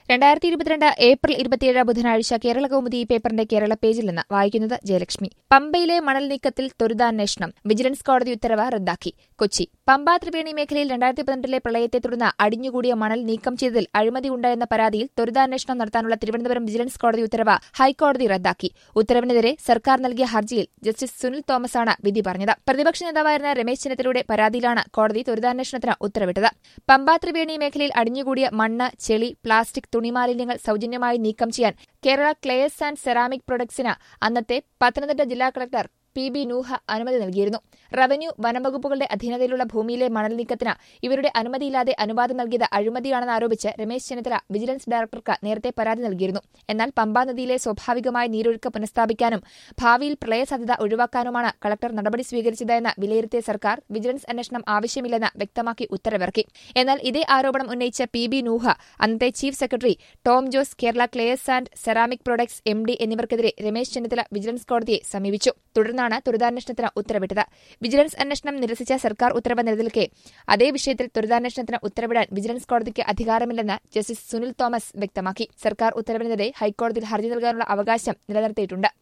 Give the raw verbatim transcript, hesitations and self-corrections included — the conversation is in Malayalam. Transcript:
രണ്ടായിരത്തി ഇരുപത്തിരണ്ട് ഏപ്രിൽ ഇരുപത്തിയേഴ് ബുധനാഴ്ച കേരള കൗമുദി പേപ്പറിന്റെ കേരള പേജിൽ നിന്ന് വായിക്കുന്നത് ജയലക്ഷ്മി. പമ്പയിലെ മണൽ നീക്കത്തിൽ ത്വരിതാന്വേഷണം, വിജിലൻസ് കോടതി ഉത്തരവ് റദ്ദാക്കി. കൊച്ചി. പമ്പ ത്രിവേണി മേഖലയിൽ രണ്ടായിരത്തി പതിനെട്ടിലെ പ്രളയത്തെ തുടർന്ന് അടിഞ്ഞുകൂടിയ മണൽ നീക്കം ചെയ്തതിൽ അഴിമതിയുണ്ടായെന്ന പരാതിയിൽ ത്വരിതാന്വേഷണം നടത്താനുള്ള തിരുവനന്തപുരം വിജിലൻസ് കോടതി ഉത്തരവ് ഹൈക്കോടതി റദ്ദാക്കി. ഉത്തരവിനെതിരെ സർക്കാർ നൽകിയ ഹർജിയിൽ ജസ്റ്റിസ് സുനിൽ തോമസാണ് വിധി പറഞ്ഞത്. പ്രതിപക്ഷ നേതാവായിരുന്ന രമേശ് ചെന്നിത്തലയുടെ പരാതിയിലാണ് കോടതി ത്വരിതാന്വേഷണത്തിന് ഉത്തരവിട്ടത്. പമ്പ ത്രിവേണി മേഖലയിൽ അടിഞ്ഞുകൂടിയ മണ്ണ്, ചെളി, പ്ലാസ്റ്റിക്, തുണിമാലിന്യങ്ങൾ സൌജന്യമായി നീക്കം ചെയ്യാൻ കേരള ക്ലേസ് ആൻഡ് സെറാമിക് പ്രൊഡക്ട്സിന് അന്നത്തെ പത്തനംതിട്ട ജില്ലാ കളക്ടർ പി ബി നൂഹ അനുമതി നൽകിയിരുന്നു. റവന്യൂ, വനംവകുപ്പുകളുടെ അധീനതയിലുള്ള ഭൂമിയിലെ മണൽ നീക്കത്തിന് ഇവരുടെ അനുമതിയില്ലാതെ അനുവാദം നൽകിയത് അഴിമതിയാണെന്ന് ആരോപിച്ച് രമേശ് ചെന്നിത്തല വിജിലൻസ് ഡയറക്ടർക്ക് നേരത്തെ പരാതി നൽകിയിരുന്നു. എന്നാൽ പമ്പാ നദിയിലെ സ്വാഭാവികമായ നീരൊഴുക്ക് പുനഃസ്ഥാപിക്കാനും ഭാവിയിൽ പ്രളയസാധ്യത ഒഴിവാക്കാനുമാണ് കളക്ടർ നടപടി സ്വീകരിച്ചതെന്ന് വിലയിരുത്തിയ സർക്കാർ വിജിലൻസ് അന്വേഷണം ആവശ്യമില്ലെന്ന് വ്യക്തമാക്കി ഉത്തരവിറക്കി. എന്നാൽ ഇതേ ആരോപണം ഉന്നയിച്ച പി ബി നൂഹ അന്നത്തെ chief secretary Tom Jose, Kerala clays and ceramic products M D എന്നിവർക്കെതിരെ രമേശ് ചെന്നിത്തല വിജിലൻസ് കോടതിയെ സമീപിച്ചു. തുടർന്നാണ് ത്വരിതാന്വേഷണത്തിന് ഉത്തരവിട്ടത്. വിജിലൻസ് അന്വേഷണം നിരസിച്ച സർക്കാർ ഉത്തരവ് നിലനിൽക്കെ അതേ വിഷയത്തിൽ ത്വരിതാന്വേഷണത്തിന് ഉത്തരവിടാൻ വിജിലൻസ് കോടതിക്ക് അധികാരമില്ലെന്ന് ജസ്റ്റിസ് സുനിൽ തോമസ് വ്യക്തമാക്കി. സർക്കാർ ഉത്തരവിനെതിരെ ഹൈക്കോടതിയിൽ ഹർജി നൽകാനുള്ള അവകാശം നിലനിർത്തിയിട്ടുണ്ട്.